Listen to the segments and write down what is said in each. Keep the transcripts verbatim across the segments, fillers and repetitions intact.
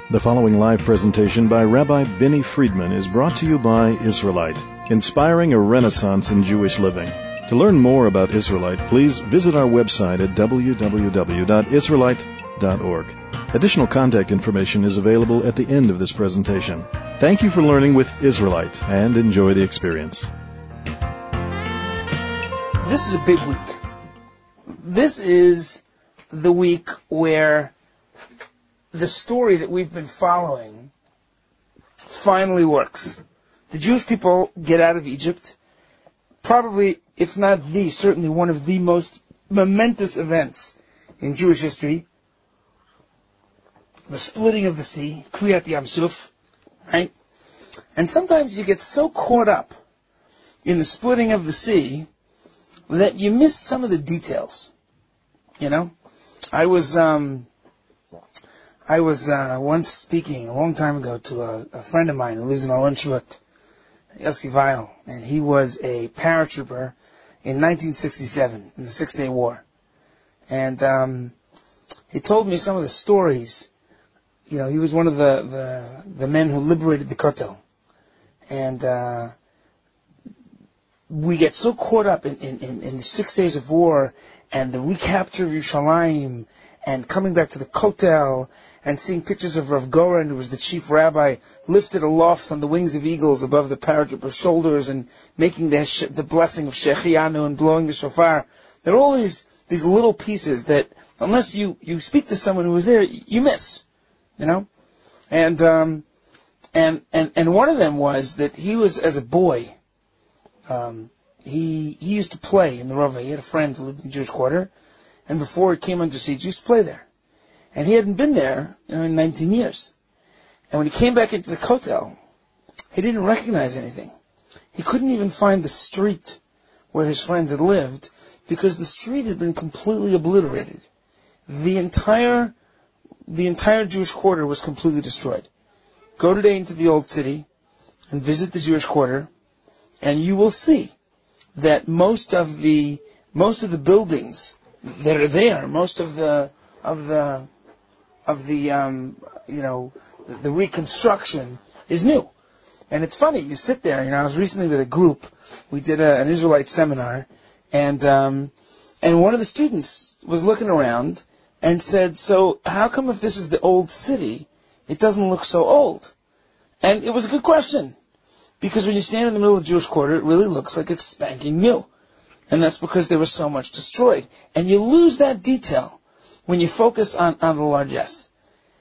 The following live presentation by Rabbi Benny Friedman is brought to you by Israelite, inspiring a renaissance in Jewish living. To learn more about Israelite, please visit our website at w w w dot israelite dot org. Additional contact information is available at the end of this presentation. Thank you for learning with Israelite, and enjoy the experience. This is a big week. This is the week where the story that we've been following finally works. The Jewish people get out of Egypt, probably, if not the, certainly one of the most momentous events in Jewish history. The splitting of the sea, Kriyat Yam Suf, right? And sometimes you get so caught up in the splitting of the sea that you miss some of the details. You know? I was, um, I was, uh, once speaking a long time ago to a, a friend of mine who lives in Alon Shvut, Yossi Weil, and he was a paratrooper in nineteen sixty-seven, in the Six-Day War. And, um, he told me some of the stories. You know, he was one of the, the, the men who liberated the Kotel. And, uh, we get so caught up in, in, in, in the six days of war and the recapture of Yerushalayim and coming back to the Kotel and seeing pictures of Rav Goren, who was the chief rabbi, lifted aloft on the wings of eagles above the paratrooper's shoulders and making the, the blessing of Shechianu and blowing the shofar. There are all these, these little pieces that, unless you, you speak to someone who was there, you miss. You know? And, um, and, and, and one of them was that he was, as a boy, um, he, he used to play in the Rava. He had a friend who lived in the Jewish quarter, and before it came under siege, he used to play there. And he hadn't been there, you know, in nineteen years. And when he came back into the Kotel, he didn't recognize anything. He couldn't even find the street where his friend had lived, because the street had been completely obliterated. The entire The entire Jewish quarter was completely destroyed. Go today into the old city and visit the Jewish quarter, and you will see that most of the most of the buildings that are there, most of the of the of the um, you know the, the reconstruction is new. And it's funny, you sit there. You know, I was recently with a group. We did a, an Israelite seminar, and um, and one of the students was looking around and said, so how come if this is the old city, it doesn't look so old? And it was a good question, because when you stand in the middle of the Jewish quarter, it really looks like it's spanking new. And that's because there was so much destroyed. And you lose that detail when you focus on, on the largesse.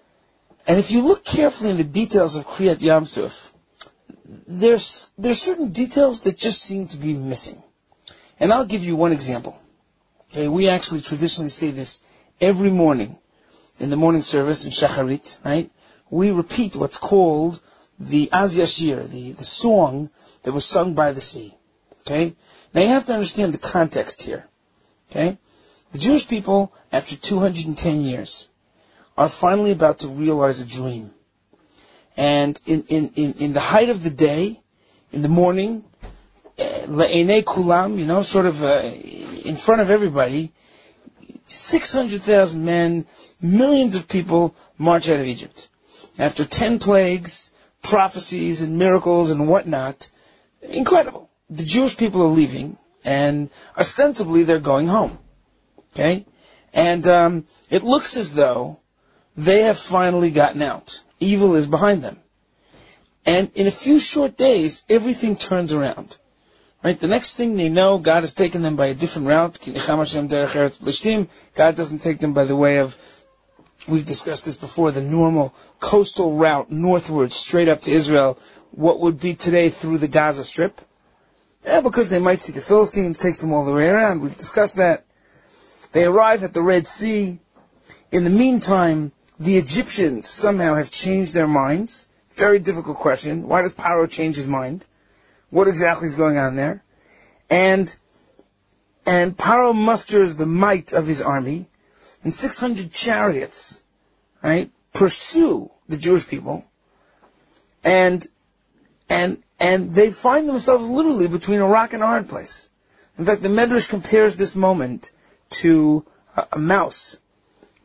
And if you look carefully in the details of Kriyat Yam Suf, there's, there's certain details that just seem to be missing. And I'll give you one example. Okay, we actually traditionally say this every morning, in the morning service in Shacharit, right, we repeat what's called the Az Yashir, the, the song that was sung by the sea. Okay? Now you have to understand the context here. Okay? The Jewish people, after two hundred ten years, are finally about to realize a dream. And in, in, in, in the height of the day, in the morning, Le'enei Kulam, you know, sort of uh, in front of everybody, six hundred thousand men, millions of people march out of Egypt. After ten plagues, prophecies and miracles and whatnot, incredible. The Jewish people are leaving, and ostensibly they're going home. Okay? And um, it looks as though they have finally gotten out. Evil is behind them. And in a few short days, everything turns around. Right? The next thing they know, God has taken them by a different route. God doesn't take them by the way of, we've discussed this before, the normal coastal route northward, straight up to Israel, what would be today through the Gaza Strip. Yeah, because they might see the Philistines, takes them all the way around. We've discussed that. They arrive at the Red Sea. In the meantime, the Egyptians somehow have changed their minds. Very difficult question. Why does Paro change his mind? What exactly is going on there? And and Paro musters the might of his army, and six hundred chariots, right, pursue the Jewish people, and and and they find themselves literally between a rock and a hard place. In fact, the Medrash compares this moment to a, a mouse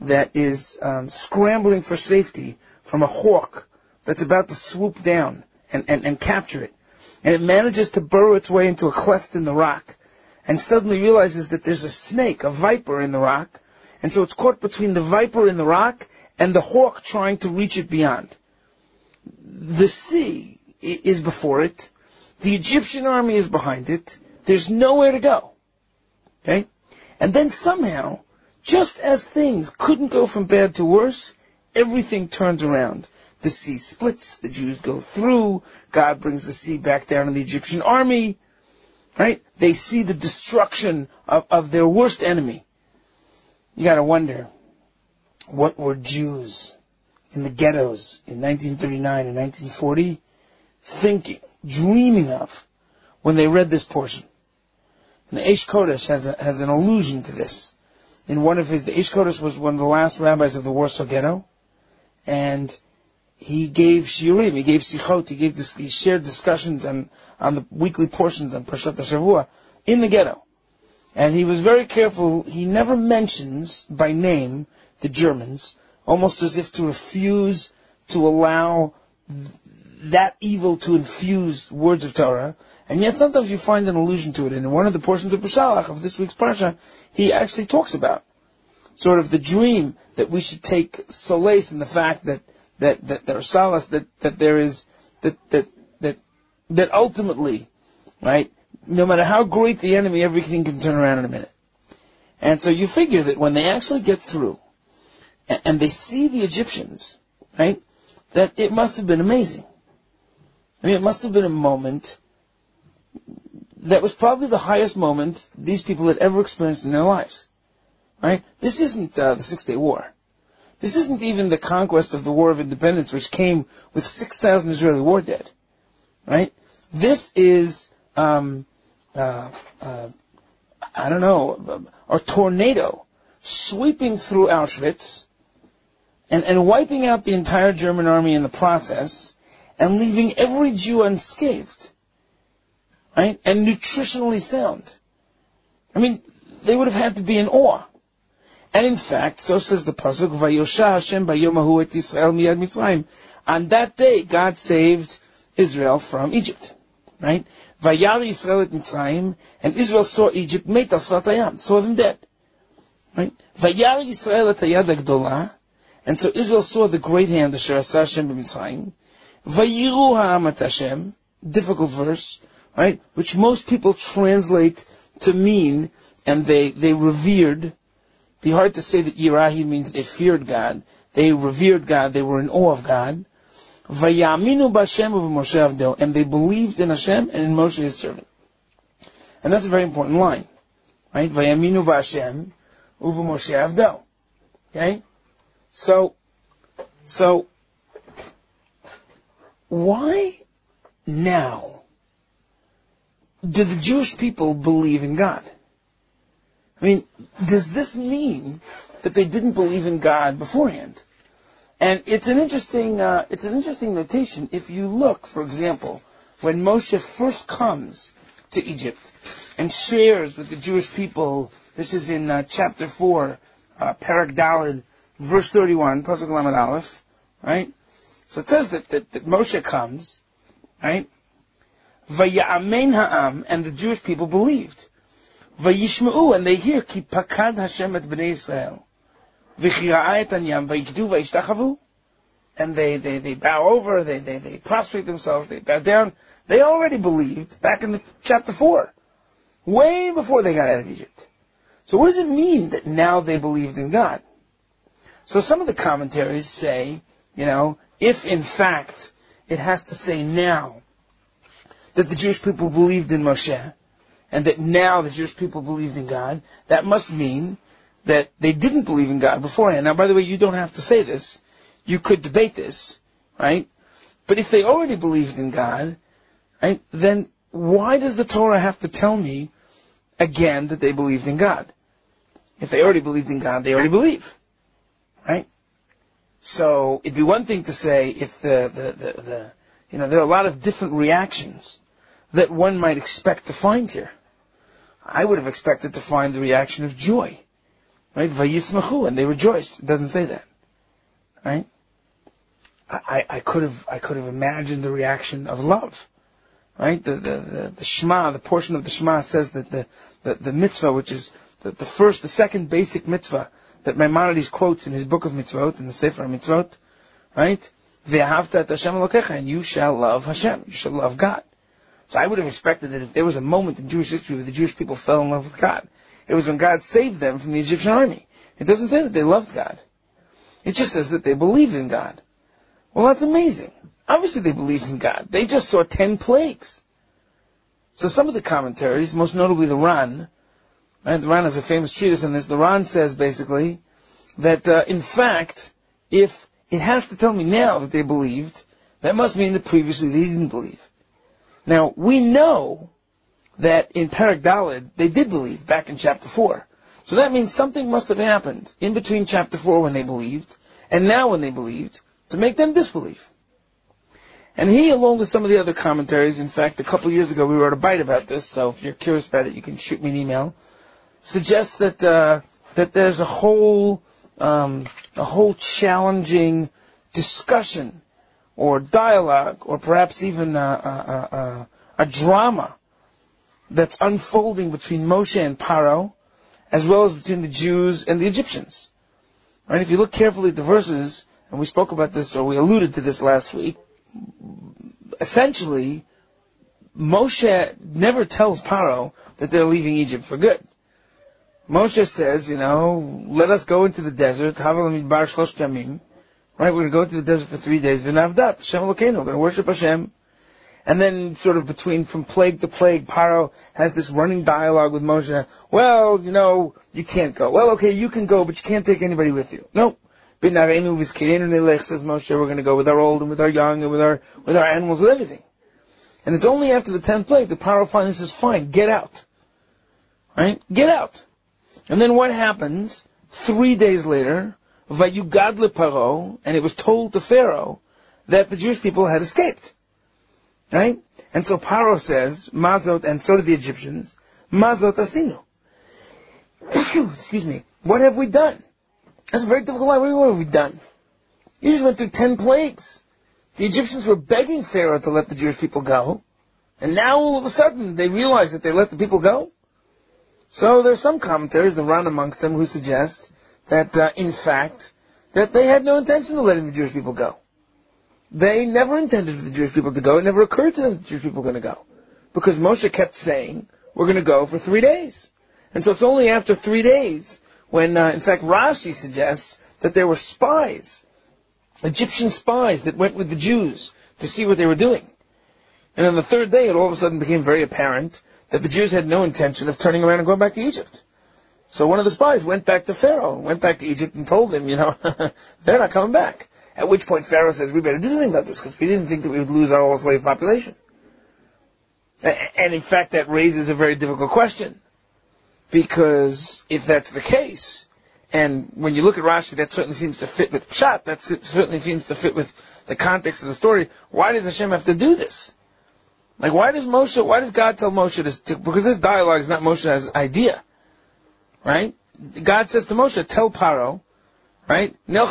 that is um, scrambling for safety from a hawk that's about to swoop down and, and, and capture it. And it manages to burrow its way into a cleft in the rock, and suddenly realizes that there's a snake, a viper in the rock, and so it's caught between the viper in the rock and the hawk trying to reach it beyond. The sea is before it. The Egyptian army is behind it. There's nowhere to go. Okay? And then somehow, just as things couldn't go from bad to worse, everything turns around. The sea splits, the Jews go through, God brings the sea back down on the Egyptian army, right? They see the destruction of, of their worst enemy. You gotta wonder, what were Jews in the ghettos in nineteen thirty-nine and nineteen forty thinking, dreaming of, when they read this portion? And the Eish Kodesh has a, has an allusion to this. In one of his, the Eish Kodesh was one of the last rabbis of the Warsaw Ghetto, and he gave shiurim, he gave sichot, he gave this, he shared discussions on, on the weekly portions on Parshat HaShavua in the ghetto. And he was very careful, he never mentions by name the Germans, almost as if to refuse to allow that evil to infuse words of Torah, and yet sometimes you find an allusion to it. And in one of the portions of Beshalach, of this week's Parsha, he actually talks about sort of the dream that we should take solace in the fact that that that there are solace, that that there is that that that that ultimately, right, no matter how great the enemy, everything can turn around in a minute. And so you figure that when they actually get through and, and they see the Egyptians, right, that it must have been amazing. I mean, it must have been a moment that was probably the highest moment these people had ever experienced in their lives. Right? This isn't uh, the Six-Day War. This isn't even the conquest of the War of Independence, which came with six thousand Israeli war dead. Right? This is, um, uh, uh, I don't know, a tornado sweeping through Auschwitz and, and wiping out the entire German army in the process, and leaving every Jew unscathed, right? And nutritionally sound. I mean, they would have had to be in awe. And in fact, so says the pasuk, Vayosha Hashem bayom hahu et Yisrael miyad Mitzrayim. On that day, God saved Israel from Egypt, right? Vayar Yisrael et Mitzrayim, and Israel saw Egypt, meit al sfat hayam, saw them dead, right? Vayar Yisrael et hayad hagdolah, and so Israel saw the great hand, asher asa Hashem b'Mitzrayim. Vayiru ha'am et Hashem, difficult verse, right? Which most people translate to mean, and they, they revered. Be hard to say that Yirahi means they feared God. They revered God. They were in awe of God. Vayaminu b'Hashem u'v'Moshe avdo, and they believed in Hashem and in Moshe his servant. And that's a very important line, right? Vayaminu b'Hashem u'v'Moshe avdo. Okay? So, so, why now do the Jewish people believe in God? I mean, does this mean that they didn't believe in God beforehand? And it's an interesting, uh, it's an interesting notation. If you look, for example, when Moshe first comes to Egypt and shares with the Jewish people, this is in uh, chapter four, uh, Parak Daled, verse thirty-one, Pasuk Lamed Aleph, right? So it says that, that, that Moshe comes, right? Vaya'amen ha'am, and the Jewish people believed. Vayishma'u, and they hear, Ki pakad Hashem et b'nei Yisrael. V'chi ra'a et anyam, vayikdu vayishtachavu. And they, they, they bow over, they, they, they prostrate themselves, they bow down. They already believed back in the chapter four. Way before they got out of Egypt. So what does it mean that now they believed in God? So some of the commentaries say, you know, if in fact it has to say now that the Jewish people believed in Moshe, and that now the Jewish people believed in God, that must mean that they didn't believe in God beforehand. Now, by the way, you don't have to say this. You could debate this, right? But if they already believed in God, right, then why does the Torah have to tell me again that they believed in God? If they already believed in God, they already believe, right? So it'd be one thing to say if the, the, the, the you know, there are a lot of different reactions that one might expect to find here. I would have expected to find the reaction of joy. Right? Vayismachu, and they rejoiced. It doesn't say that. Right? I, I could have, I could have imagined the reaction of love. Right? The, the, the, the Shema, the portion of the Shema says that the, the, the mitzvah, which is the, the first, the second basic mitzvah that Maimonides quotes in his book of mitzvot, in the Sefer Mitzvot, right? Ve'ahavta et Hashem Elokecha, and you shall love Hashem, you shall love God. So I would have expected that if there was a moment in Jewish history where the Jewish people fell in love with God, it was when God saved them from the Egyptian army. It doesn't say that they loved God. It just says that they believed in God. Well, that's amazing. Obviously they believed in God. They just saw ten plagues. So some of the commentaries, most notably the Ran, right, the Ran has a famous treatise on this. The Ran says basically that uh, in fact, if it has to tell me now that they believed, that must mean that previously they didn't believe. Now, we know that in Perek Daled, they did believe back in chapter four. So that means something must have happened in between chapter four when they believed, and now when they believed, to make them disbelieve. And he, along with some of the other commentaries, in fact, a couple of years ago we wrote a bite about this, so if you're curious about it, you can shoot me an email, suggests that uh, that there's a whole um, a whole challenging discussion or dialogue, or perhaps even a, a, a, a drama that's unfolding between Moshe and Paro, as well as between the Jews and the Egyptians. Right? If you look carefully at the verses, and we spoke about this, or we alluded to this last week, essentially, Moshe never tells Paro that they're leaving Egypt for good. Moshe says, you know, let us go into the desert, right, we're going to go into the desert for three days, v'navdat, Hashem Elokeinu, we're going to worship Hashem. And then sort of between, from plague to plague, Paro has this running dialogue with Moshe. Well, you know, you can't go. Well, okay, you can go, but you can't take anybody with you. No. Says Moshe, we're going to go with our old and with our young and with our, with our animals, with everything. And it's only after the tenth plague that Paro finally says, fine, get out. Right? Get out. And then what happens? Three days later, Vayugad leParo, and it was told to Pharaoh that the Jewish people had escaped. Right? And so Paro says, Mazot, and so did the Egyptians, Mazot asinu. Excuse me. What have we done? That's a very difficult line. What have we done? You just went through ten plagues. The Egyptians were begging Pharaoh to let the Jewish people go. And now all of a sudden they realize that they let the people go. So there's some commentaries, the Ran amongst them, who suggest that, uh, in fact, that they had no intention of letting the Jewish people go. They never intended for the Jewish people to go. It never occurred to them that the Jewish people were going to go. Because Moshe kept saying, we're going to go for three days. And so it's only after three days when, uh, in fact, Rashi suggests that there were spies, Egyptian spies that went with the Jews to see what they were doing. And on the third day, it all of a sudden became very apparent that the Jews had no intention of turning around and going back to Egypt. So one of the spies went back to Pharaoh, went back to Egypt and told him, you know, they're not coming back. At which point Pharaoh says, we better do something about this because we didn't think that we would lose our whole slave population. And in fact, that raises a very difficult question. Because if that's the case, and when you look at Rashi, that certainly seems to fit with Pshat, that certainly seems to fit with the context of the story, why does Hashem have to do this? Like, why does Moshe, why does God tell Moshe this? To, because this dialogue is not Moshe's idea. Right? God says to Moshe, tell Paro, right? We'll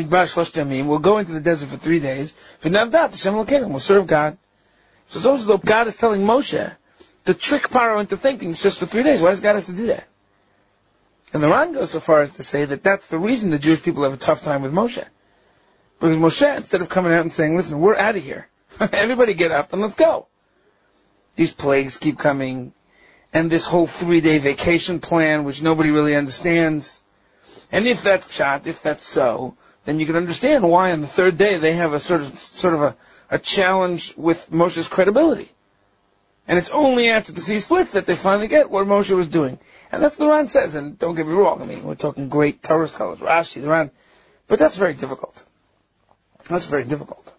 go into the desert for three days. We'll serve God. So it's almost as though God is telling Moshe to trick Paro into thinking it's just for three days. Why does God have to do that? And the Ran goes so far as to say that that's the reason the Jewish people have a tough time with Moshe. Because Moshe, instead of coming out and saying, listen, we're out of here. Everybody get up and let's go. These plagues keep coming. And this whole three-day vacation plan, which nobody really understands. And if that's pshat, if that's so, then you can understand why on the third day they have a sort of sort of a, a challenge with Moshe's credibility. And it's only after the sea splits that they finally get what Moshe was doing. And that's what the Ran says. And don't get me wrong, I mean, we're talking great Torah scholars, Rashi, the Ran. But that's very difficult. That's very difficult.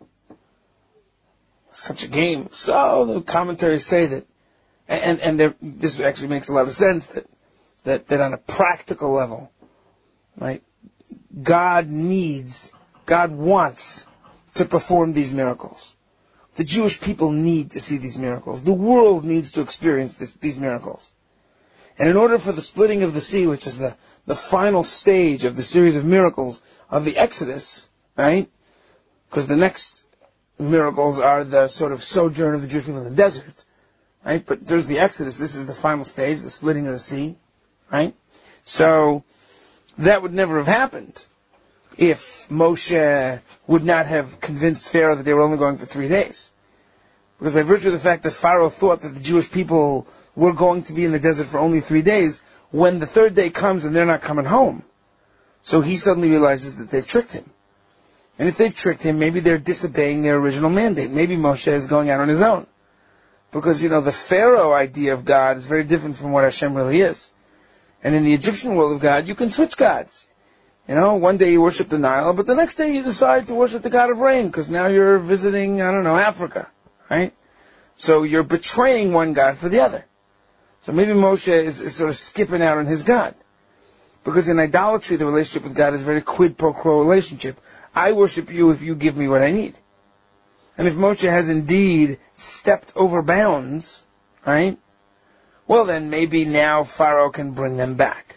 Such a game. So the commentaries say that, and and there, this actually makes a lot of sense, that, that, that on a practical level, right, God needs, God wants to perform these miracles. The Jewish people need to see these miracles. The world needs to experience this, these miracles. And in order for the splitting of the sea, which is the, the final stage of the series of miracles of the Exodus, right? Because the next miracles are the sort of sojourn of the Jewish people in the desert, right? But there's the Exodus. This is the final stage, the splitting of the sea, right? So that would never have happened if Moshe would not have convinced Pharaoh that they were only going for three days. Because by virtue of the fact that Pharaoh thought that the Jewish people were going to be in the desert for only three days, when the third day comes and they're not coming home, so he suddenly realizes that they've tricked him. And if they've tricked him, maybe they're disobeying their original mandate. Maybe Moshe is going out on his own. Because, you know, the Pharaoh idea of God is very different from what Hashem really is. And in the Egyptian world of God, you can switch gods. You know, one day you worship the Nile, but the next day you decide to worship the God of rain, because now you're visiting, I don't know, Africa, right? So you're betraying one God for the other. So maybe Moshe is, is sort of skipping out on his God. Because in idolatry, the relationship with God is a very quid pro quo relationship. I worship you if you give me what I need. And if Moshe has indeed stepped over bounds, right, well then maybe now Pharaoh can bring them back.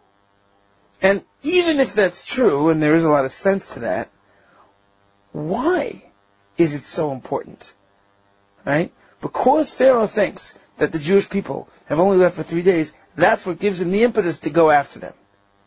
And even if that's true, and there is a lot of sense to that, why is it so important? Right? Because Pharaoh thinks that the Jewish people have only left for three days, that's what gives him the impetus to go after them.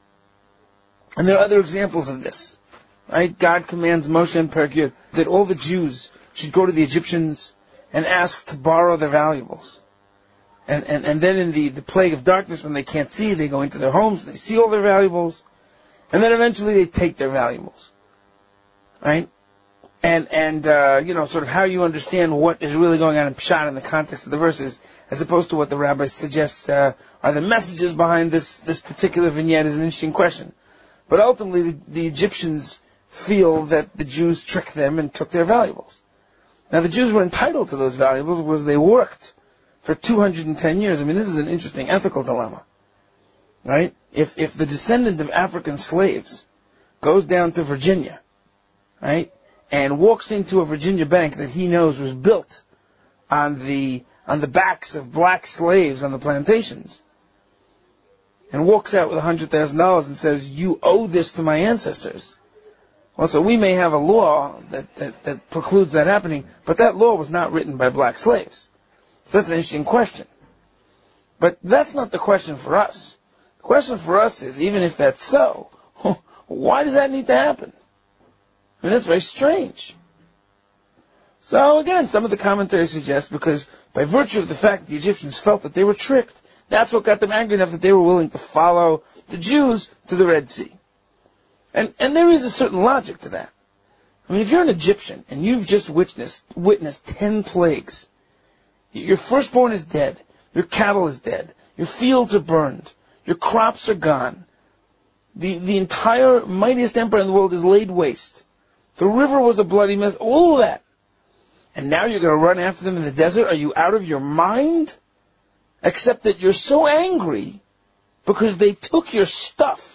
And there are other examples of this. Right? God commands Moshe and Perek that all the Jews should go to the Egyptians and ask to borrow their valuables. And, and, and then in the, the plague of darkness, when they can't see, they go into their homes and they see all their valuables. And then eventually they take their valuables. Right? And, and uh, you know, sort of how you understand what is really going on in Pshat in the context of the verses, as opposed to what the rabbis suggest uh, are the messages behind this, this particular vignette, is an interesting question. But ultimately, the, the Egyptians feel that the Jews tricked them and took their valuables. Now, the Jews were entitled to those valuables because they worked for two hundred ten years. I mean, this is an interesting ethical dilemma. Right? If, if the descendant of African slaves goes down to Virginia, right, and walks into a Virginia bank that he knows was built on the on the backs of black slaves on the plantations, and walks out with one hundred thousand dollars and says, you owe this to my ancestors. Well, so we may have a law that, that, that precludes that happening, but that law was not written by black slaves. So that's an interesting question. But that's not the question for us. The question for us is, even if that's so, why does that need to happen? I mean, that's very strange. So again, some of the commentaries suggest because by virtue of the fact that the Egyptians felt that they were tricked, that's what got them angry enough that they were willing to follow the Jews to the Red Sea. And and there is a certain logic to that. I mean, if you're an Egyptian and you've just witnessed witnessed ten plagues, your firstborn is dead, your cattle is dead, your fields are burned, your crops are gone, the, the entire mightiest empire in the world is laid waste, the river was a bloody mess, all of that. And now you're going to run after them in the desert? Are you out of your mind? Except that you're so angry because they took your stuff.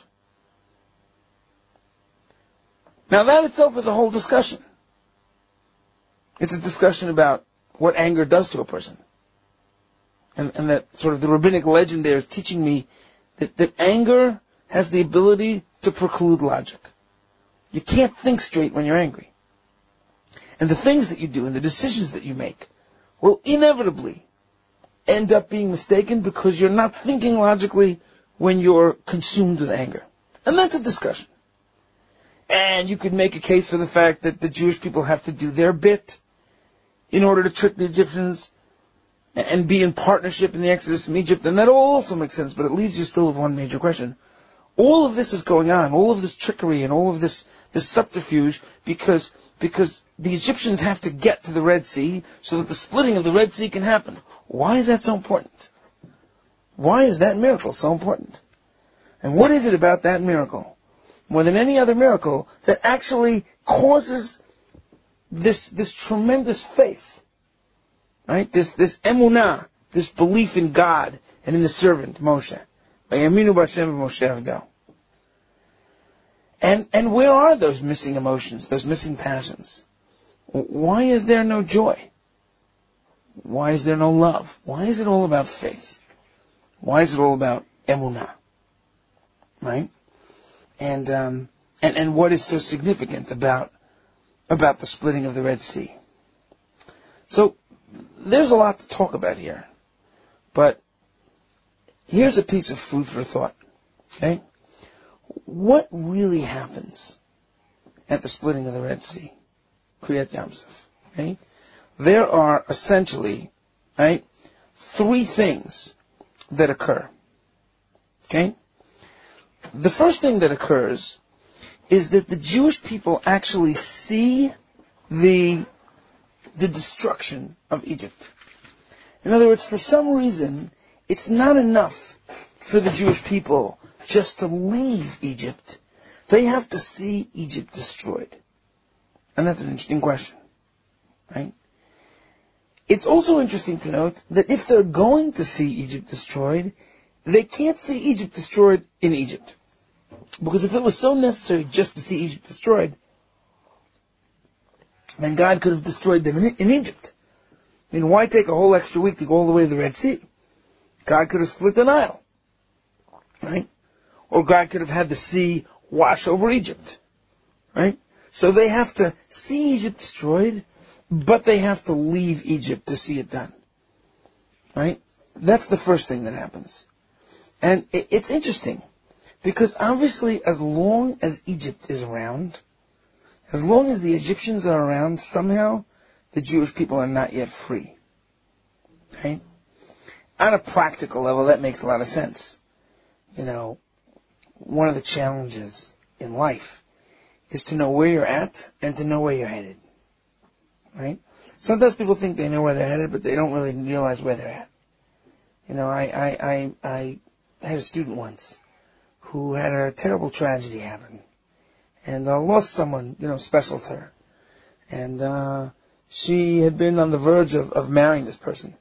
Now that itself is a whole discussion. It's a discussion about what anger does to a person. And, and that sort of the rabbinic legend there is teaching me that, that anger has the ability to preclude logic. You can't think straight when you're angry. And the things that you do and the decisions that you make will inevitably end up being mistaken because you're not thinking logically when you're consumed with anger. And that's a discussion. And you could make a case for the fact that the Jewish people have to do their bit in order to trick the Egyptians and be in partnership in the Exodus from Egypt. And that also makes sense, but it leaves you still with one major question. All of this is going on, all of this trickery and all of this, this subterfuge, because, because the Egyptians have to get to the Red Sea so that the splitting of the Red Sea can happen. Why is that so important? Why is that miracle so important? And what is it about that miracle, more than any other miracle, that actually causes this, this tremendous faith, right? This, this emunah, this belief in God and in the servant, Moshe. And, and where are those missing emotions, those missing passions? Why is there no joy? Why is there no love? Why is it all about faith? Why is it all about emunah? Right? And, um, and, and what is so significant about, about the splitting of the Red Sea? So, there's a lot to talk about here. But, here's a piece of food for thought. Okay? What really happens at the splitting of the Red Sea? Kriyat Yamsuf. Okay? There are essentially, right, three things that occur. Okay? The first thing that occurs is that the Jewish people actually see the, the destruction of Egypt. In other words, for some reason, it's not enough for the Jewish people just to leave Egypt. They have to see Egypt destroyed. And that's an interesting question. Right? It's also interesting to note that if they're going to see Egypt destroyed, they can't see Egypt destroyed in Egypt. Because if it was so necessary just to see Egypt destroyed, then God could have destroyed them in, in Egypt. I mean, why take a whole extra week to go all the way to the Red Sea? God could have split the Nile. Right? Or God could have had the sea wash over Egypt. Right? So they have to see Egypt destroyed, but they have to leave Egypt to see it done. Right? That's the first thing that happens. And it, it's interesting, because obviously as long as Egypt is around, as long as the Egyptians are around, somehow the Jewish people are not yet free. Right? On a practical level, that makes a lot of sense. You know, one of the challenges in life is to know where you're at and to know where you're headed. Right? Sometimes people think they know where they're headed, but they don't really realize where they're at. You know, I, I, I, I had a student once who had a terrible tragedy happen and uh, lost someone, you know, special to her. And uh, she had been on the verge of, of marrying this person.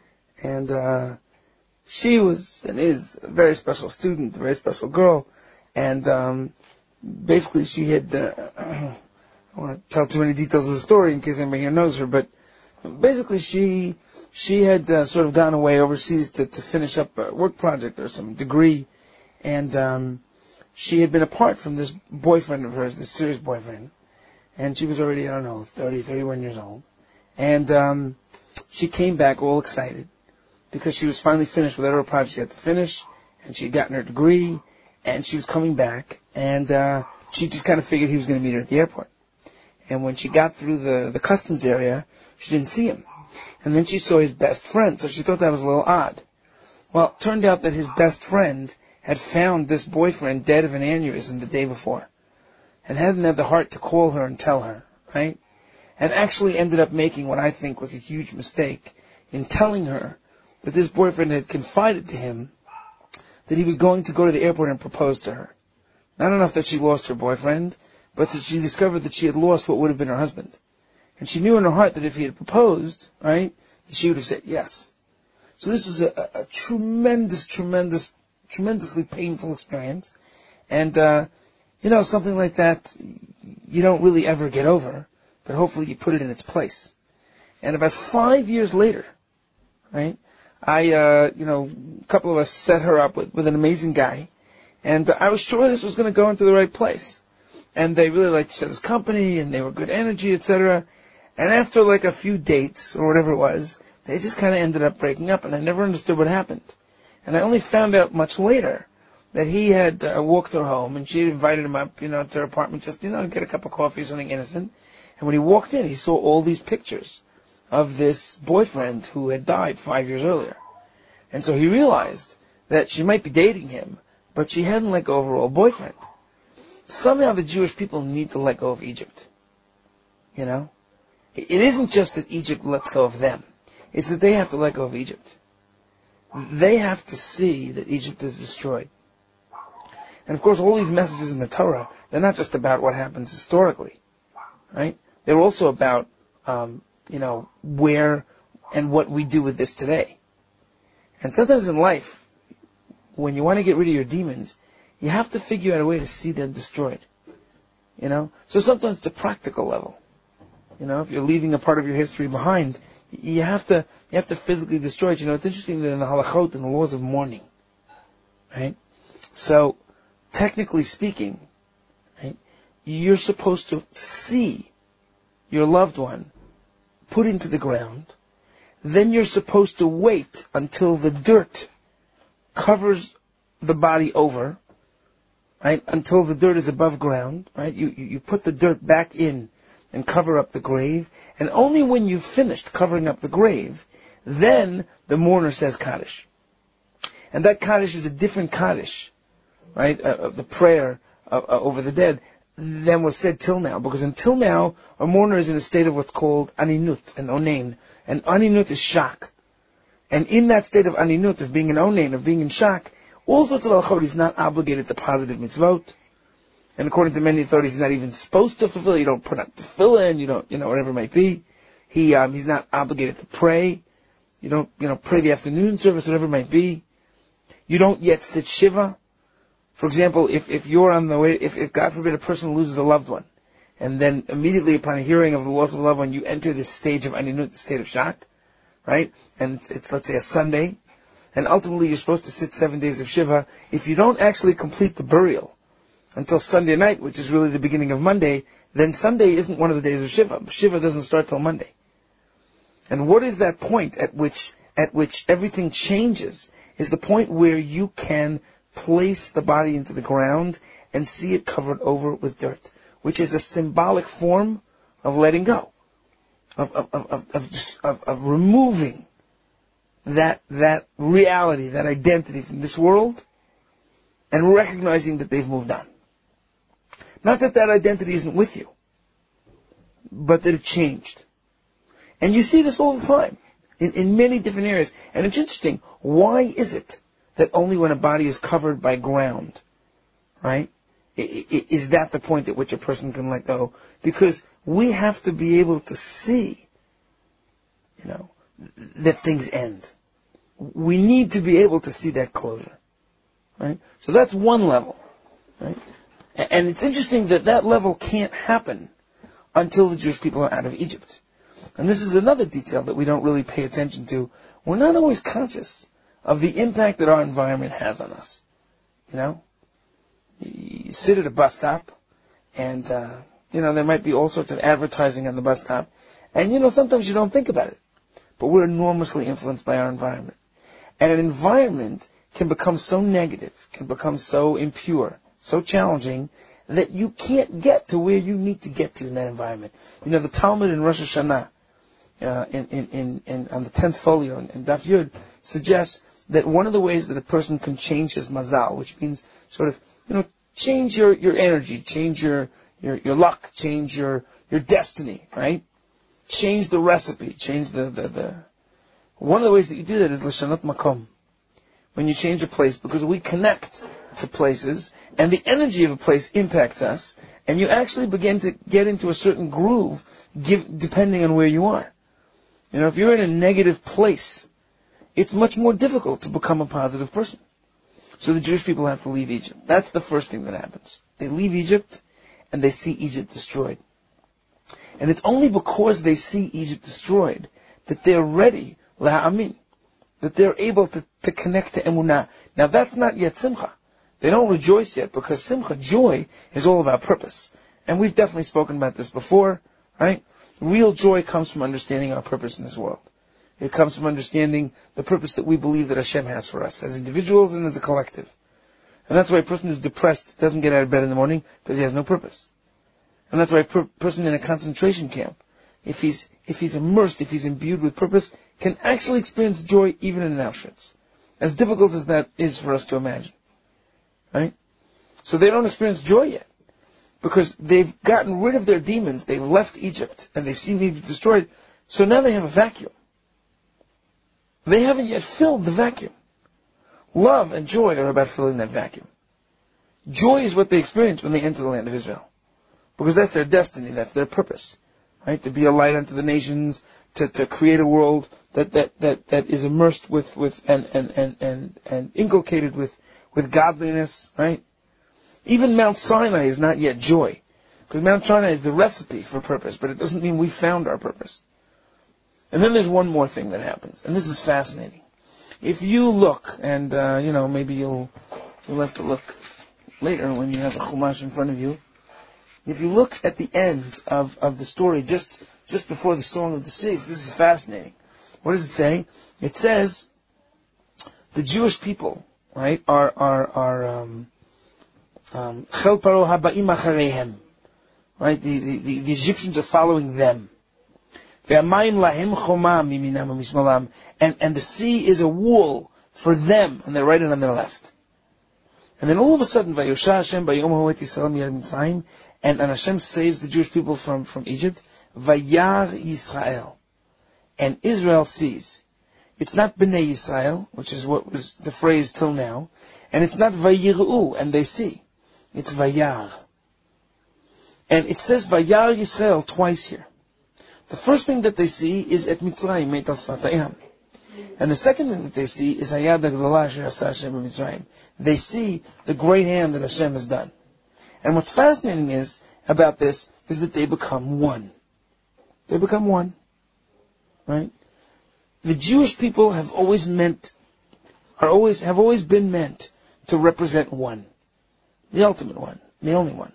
And uh, she was and is a very special student, a very special girl. And um, basically she had, uh, I don't want to tell too many details of the story in case anybody here knows her, but basically she she had uh, sort of gone away overseas to, to finish up a work project or some degree. And um, she had been apart from this boyfriend of hers, this serious boyfriend. And she was already, I don't know, thirty, thirty-one years old. And um, she came back all excited because she was finally finished with whatever project she had to finish. And she had gotten her degree. And she was coming back. And uh, she just kind of figured he was going to meet her at the airport. And when she got through the, the customs area, she didn't see him. And then she saw his best friend, so she thought that was a little odd. Well, it turned out that his best friend had found this boyfriend dead of an aneurysm the day before. And hadn't had the heart to call her and tell her, right? And actually ended up making what I think was a huge mistake in telling her that this boyfriend had confided to him that he was going to go to the airport and propose to her. Not enough that she lost her boyfriend, but that she discovered that she had lost what would have been her husband. And she knew in her heart that if he had proposed, right, that she would have said yes. So this was a, a, a tremendous, tremendous, tremendously painful experience. And, uh, you know, something like that, you don't really ever get over, but hopefully you put it in its place. And about five years later, right, I, uh, you know, a couple of us set her up with, with an amazing guy. And I was sure this was going to go into the right place. And they really liked each other's company, and they were good energy, et cetera. And after like a few dates, or whatever it was, they just kind of ended up breaking up, and I never understood what happened. And I only found out much later that he had uh, walked her home, and she had invited him up, you know, to her apartment just, you know, get a cup of coffee or something innocent. And when he walked in, he saw all these pictures of this boyfriend who had died five years earlier. And so he realized that she might be dating him, but she hadn't let go of her old boyfriend. Somehow the Jewish people need to let go of Egypt. You know? It isn't just that Egypt lets go of them. It's that they have to let go of Egypt. They have to see that Egypt is destroyed. And of course, all these messages in the Torah, they're not just about what happens historically. Right? They're also about, um, you know, where and what we do with this today. And sometimes in life, when you want to get rid of your demons, you have to figure out a way to see them destroyed. You know? So sometimes it's a practical level. You know, if you're leaving a part of your history behind, you have to, you have to physically destroy it. You know, it's interesting that in the halachot, in the laws of mourning, right? So, technically speaking, right, you're supposed to see your loved one put into the ground. Then you're supposed to wait until the dirt covers the body over, right? Until the dirt is above ground, right? You, you, you put the dirt back in and cover up the grave. And only when you've finished covering up the grave, then the mourner says Kaddish. And that Kaddish is a different Kaddish, right? Uh, the prayer uh, uh, over the dead than was said till now. Because until now, a mourner is in a state of what's called aninut, an onain. And aninut is shock. And in that state of aninut, of being an onain, of being in shock, all sorts of al-chod, he's not obligated to positive mitzvot. And according to many authorities, he's not even supposed to fulfill. You don't put up tefillin, you don't, you know, whatever it might be. He, um, he's not obligated to pray. You don't, you know, pray the afternoon service, whatever it might be. You don't yet sit shiva. For example, if, if you're on the way, if, if God forbid a person loses a loved one, and then immediately upon hearing of the loss of a loved one, you enter this stage of aninut, the state of shock, right? And it's, it's, let's say, a Sunday, and ultimately you're supposed to sit seven days of shiva. If you don't actually complete the burial until Sunday night, which is really the beginning of Monday, then Sunday isn't one of the days of shiva. Shiva doesn't start till Monday. And what is that point at which at which everything changes? Is the point where you can place the body into the ground and see it covered over with dirt, which is a symbolic form of letting go, of of of of, of, of, of removing that that reality, that identity from this world, and recognizing that they've moved on. Not that that identity isn't with you, but that it changed. And you see this all the time, in, in many different areas. And it's interesting, why is it that only when a body is covered by ground, right, is that the point at which a person can let go? Because we have to be able to see, you know, that things end. We need to be able to see that closure, right? So that's one level, right? And it's interesting that that level can't happen until the Jewish people are out of Egypt. And this is another detail that we don't really pay attention to. We're not always conscious of the impact that our environment has on us. You know? You sit at a bus stop, and, uh, you know, there might be all sorts of advertising on the bus stop. And, you know, sometimes you don't think about it. But we're enormously influenced by our environment. And an environment can become so negative, can become so impure, so challenging, that you can't get to where you need to get to in that environment. You know, the Talmud in Rosh Hashanah, uh, in, in, in, in, on the tenth folio in, in Daf Yud, suggests that one of the ways that a person can change his mazal, which means sort of, you know, change your, your energy, change your, your, your luck, change your, your destiny, right? Change the recipe, change the, the, the, one of the ways that you do that is l'shanot makom. When you change a place, because we connect to places, and the energy of a place impacts us, and you actually begin to get into a certain groove, give, depending on where you are. You know, if you're in a negative place, it's much more difficult to become a positive person. So the Jewish people have to leave Egypt. That's the first thing that happens. They leave Egypt, and they see Egypt destroyed. And it's only because they see Egypt destroyed that they're ready, la'amin, that they're able to, to connect to emunah. Now that's not yet simcha. They don't rejoice yet, because simcha, joy, is all about purpose. And we've definitely spoken about this before, right? Real joy comes from understanding our purpose in this world. It comes from understanding the purpose that we believe that Hashem has for us, as individuals and as a collective. And that's why a person who's depressed doesn't get out of bed in the morning, because he has no purpose. And that's why a per- person in a concentration camp, if he's if he's immersed, if he's imbued with purpose, can actually experience joy even in an Auschwitz. As difficult as that is for us to imagine. Right? So they don't experience joy yet. Because they've gotten rid of their demons, they've left Egypt, and they've seen Egypt destroyed, so now they have a vacuum. They haven't yet filled the vacuum. Love and joy are about filling that vacuum. Joy is what they experience when they enter the land of Israel. Because that's their destiny, that's their purpose. Right? To be a light unto the nations, to, to create a world that, that, that, that is immersed with, with and, and, and, and, and inculcated with, with godliness, right? Even Mount Sinai is not yet joy. Because Mount Sinai is the recipe for purpose, but it doesn't mean we found our purpose. And then there's one more thing that happens, and this is fascinating. If you look, and, uh, you know, maybe you'll You'll have to look later when you have a Chumash in front of you. If you look at the end of, of the story, just just before the Song of the Seas, this is fascinating. What does it say? It says the Jewish people, right, are are are um, um, Chel Paro haba'im achareihem, right? The, the the the Egyptians are following them. Ve'amayim lahem choma miminam u'mismalam, and and the sea is a wall for them on their right and on their left. And then all of a sudden, Vayosha Hashem b'yom hu et Yisrael miyad Mitzrayim, and and Hashem saves the Jewish people from from Egypt. Vayar Yisrael, and Israel sees. It's not Bnei Yisrael, which is what was the phrase till now, and it's not Vayiru, and they see. It's Vayar. And it says Vayar Yisrael twice here. The first thing that they see is Et Mitzrayim, Meit al Sfatayam. And the second thing that they see is Hayad HaGdolah Asher Asa Hashem b'Mitzrayim. They see the great hand that Hashem has done. And what's fascinating is, about this, is that they become one. They become one. Right? The Jewish people have always meant, are always, have always been meant to represent one. The ultimate one. The only one.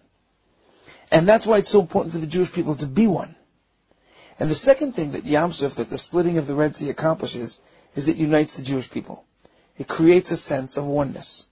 And that's why it's so important for the Jewish people to be one. And the second thing that Yam Suf, that the splitting of the Red Sea accomplishes, is that it unites the Jewish people. It creates a sense of oneness.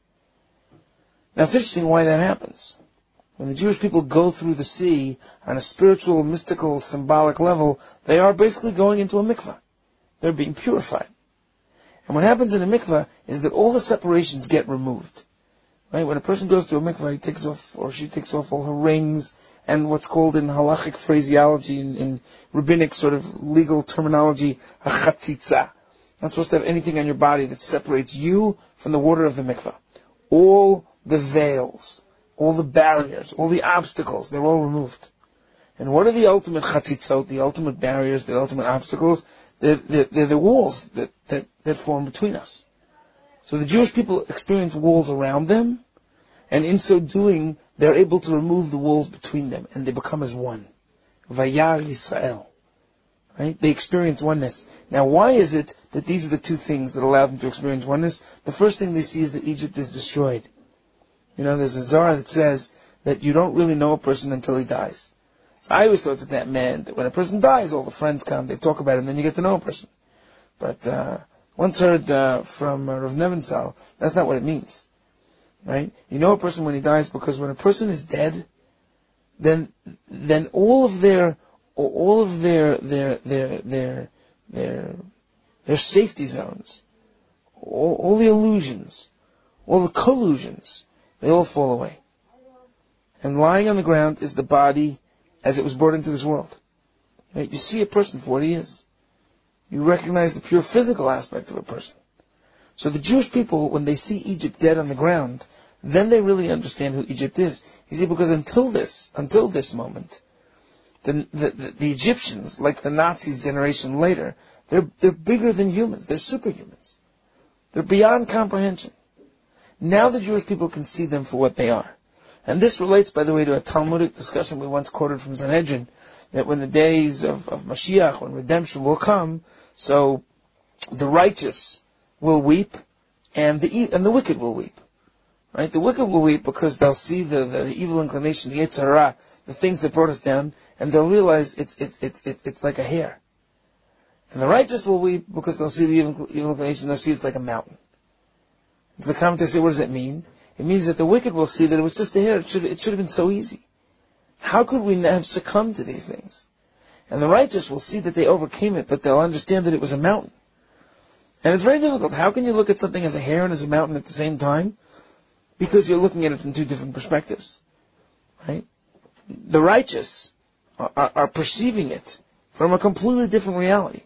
Now it's interesting why that happens. When the Jewish people go through the sea on a spiritual, mystical, symbolic level, they are basically going into a mikveh. They're being purified. And what happens in a mikveh is that all the separations get removed. Right? When a person goes to a mikveh, he takes off, or she takes off all her rings, and what's called in halachic phraseology, in, in rabbinic sort of legal terminology, a chatzitza. Not supposed to have anything on your body that separates you from the water of the mikveh. All the veils, all the barriers, all the obstacles, they're all removed. And what are the ultimate chatzitzot, the ultimate barriers, the ultimate obstacles? They're, they're, they're the walls that, that, that form between us. So the Jewish people experience walls around them, and in so doing, they're able to remove the walls between them, and they become as one. Vayar Yisrael. Right? They experience oneness. Now, why is it that these are the two things that allow them to experience oneness? The first thing they see is that Egypt is destroyed. You know, there's a Zohar that says that you don't really know a person until he dies. So I always thought that that meant that when a person dies, all the friends come, they talk about him, and then you get to know a person. But uh, once heard uh, from uh, Rav Nevensal, that's not what it means. Right? You know a person when he dies because when a person is dead, then then all of their all of their their their their their their safety zones, all, all the illusions, all the collusions, they all fall away. And lying on the ground is the body as it was brought into this world. Right? You see a person for what he is. You recognize the pure physical aspect of a person. So the Jewish people, when they see Egypt dead on the ground, then they really understand who Egypt is. You see, because until this, until this moment, the, the, the, the Egyptians, like the Nazis generation later, they're, they're bigger than humans. They're superhumans. They're beyond comprehension. Now the Jewish people can see them for what they are. And this relates, by the way, to a Talmudic discussion we once quoted from Sanhedrin, that when the days of, of Mashiach, when redemption will come, so the righteous will weep, and the and the wicked will weep. Right? The wicked will weep because they'll see the, the, the evil inclination, the Yetzer Hara, the things that brought us down, and they'll realize it's it's it's it's, it's like a hair. And the righteous will weep because they'll see the evil, evil inclination, they'll see it's like a mountain. So the commentators say, what does that mean? It means that the wicked will see that it was just a hair. It should it should have been so easy. How could we have succumbed to these things? And the righteous will see that they overcame it, but they'll understand that it was a mountain. And it's very difficult. How can you look at something as a hair and as a mountain at the same time? Because you're looking at it from two different perspectives. Right? The righteous are, are, are perceiving it from a completely different reality.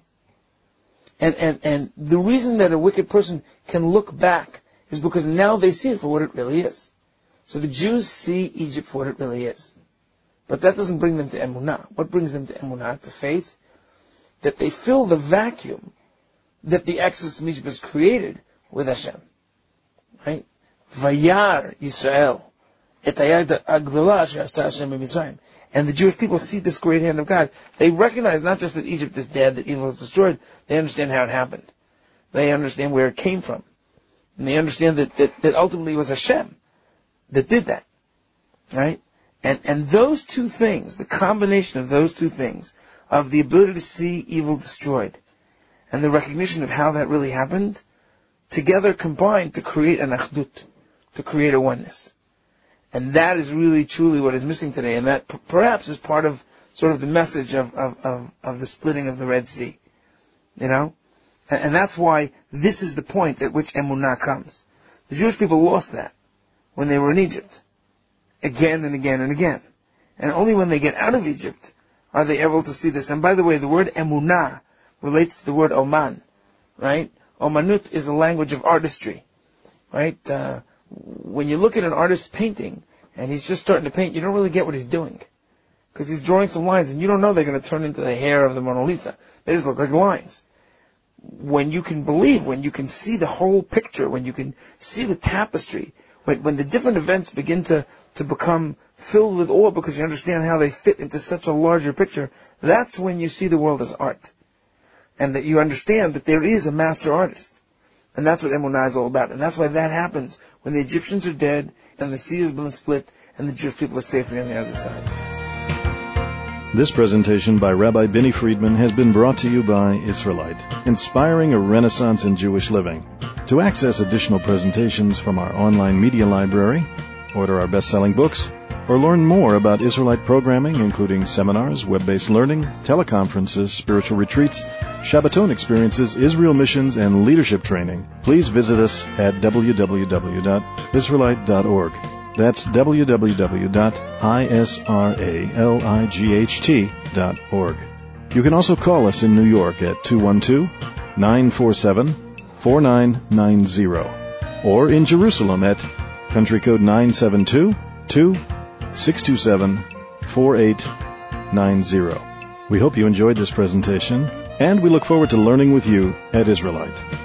And, and, and the reason that a wicked person can look back is because now they see it for what it really is. So the Jews see Egypt for what it really is. But that doesn't bring them to emunah. What brings them to emunah, to faith? That they fill the vacuum that the Exodus from Egypt has created with Hashem. Right? Vayar Yisrael et hayad hagdolah asher asa Hashem b'Mitzrayim. And the Jewish people see this great hand of God. They recognize not just that Egypt is dead, that evil is destroyed, they understand how it happened. They understand where it came from. And they understand that, that, that ultimately it was Hashem that did that. Right? And, and those two things, the combination of those two things, of the ability to see evil destroyed, and the recognition of how that really happened, together combined to create an achdut, to create a oneness. And that is really, truly what is missing today, and that p- perhaps is part of sort of the message of, of, of, of the splitting of the Red Sea. You know? And, and that's why this is the point at which Emunah comes. The Jewish people lost that when they were in Egypt. Again and again and again. And only when they get out of Egypt are they able to see this. And by the way, the word Emunah relates to the word Oman, right? Omanut is a language of artistry, right? Uh, when you look at an artist's painting, and he's just starting to paint, you don't really get what he's doing. Because he's drawing some lines, and you don't know they're going to turn into the hair of the Mona Lisa. They just look like lines. When you can believe, when you can see the whole picture, when you can see the tapestry, when, when the different events begin to, to become filled with awe because you understand how they fit into such a larger picture, that's when you see the world as art. And that you understand that there is a master artist. And that's what Emunah is all about. And that's why that happens when the Egyptians are dead, and the sea has been split, and the Jewish people are safely on the other side. This presentation by Rabbi Binny Friedman has been brought to you by Israelite, inspiring a renaissance in Jewish living. To access additional presentations from our online media library, order our best-selling books, or learn more about Israelite programming, including seminars, web-based learning, teleconferences, spiritual retreats, Shabbaton experiences, Israel missions, and leadership training, please visit us at w w w dot israelite dot org. That's w w w dot israelight dot org. You can also call us in New York at two one two, nine four seven, four nine nine zero, or in Jerusalem at country code nine seven two, two six two seven, four eight nine zero. We hope you enjoyed this presentation, and we look forward to learning with you at Israelite.